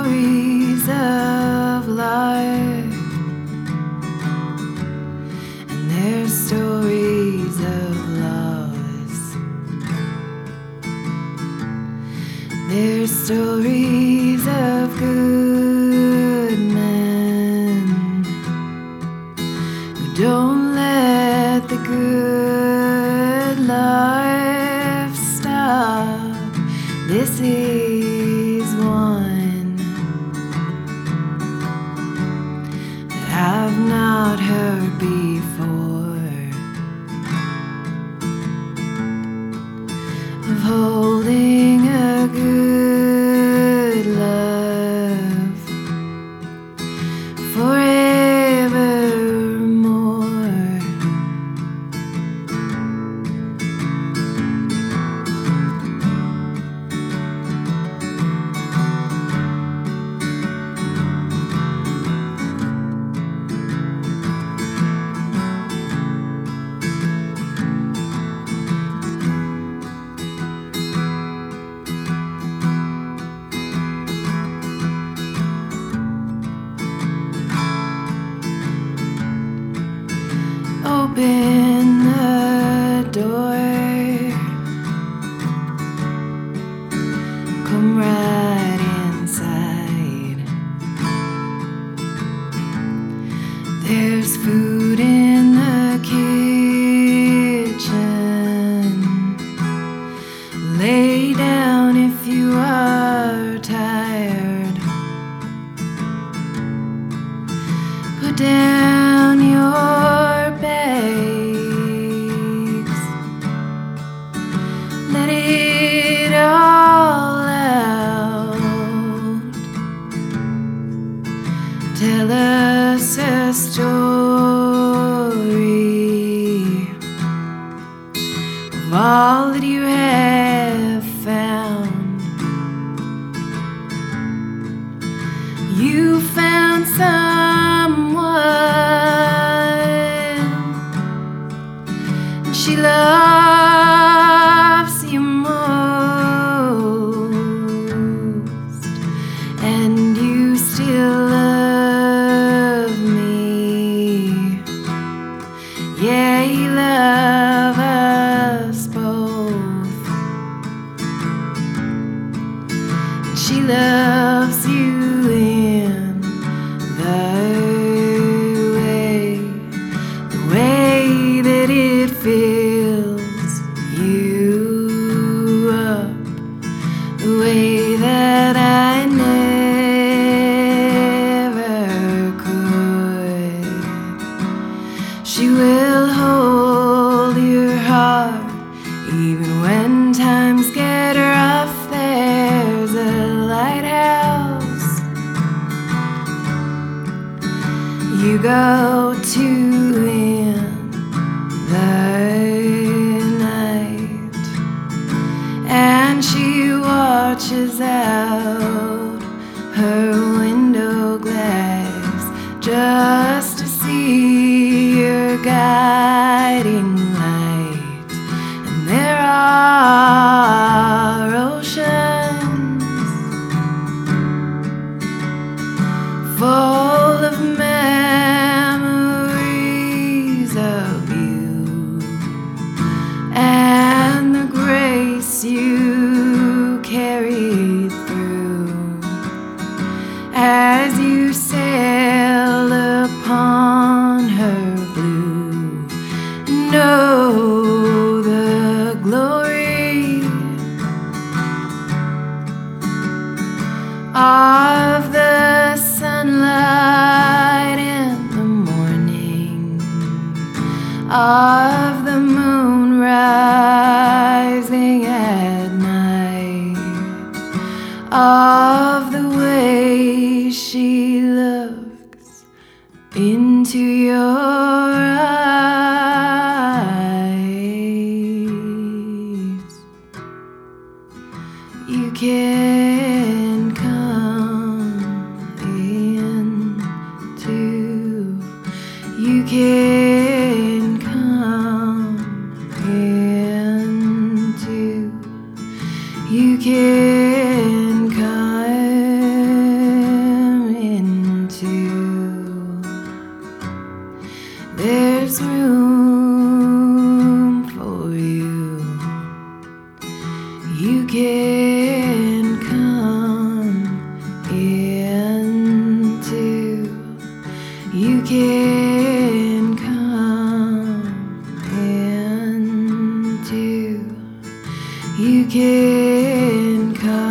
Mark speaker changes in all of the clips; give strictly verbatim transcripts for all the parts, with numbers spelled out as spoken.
Speaker 1: stories of life, and there's stories of loss. There's stories of good men who don't let the good life stop. This is one that I've not heard before, of holding a good love forevermore. Open the door, come right inside. There's food in the kitchen. Lay down if you are tired. Put down your bags. Let it all out. Tell us a story of all that you have found. You found someone, and she loves you most, and you still love me. Yeah, you love us both, and she loves you in the way, the way that it fills you up, the way that I never could. She will hold your heart even when times get rough. There's a lighthouse you go to in the night, and she watches out her window glass just to see your guiding light. And there are oceans full of memories of you, and the grace you carried through as you sailed upon her blue. Know the glory of the sunlight in the morning, of the moon rising at night, of the way she looks into your eyes. You can come in too. You can come in too. You can come There's room for you. You can come in too. You can come in too. You can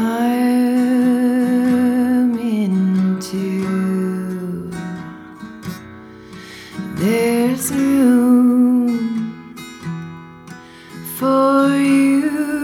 Speaker 1: come in too. There's room for you.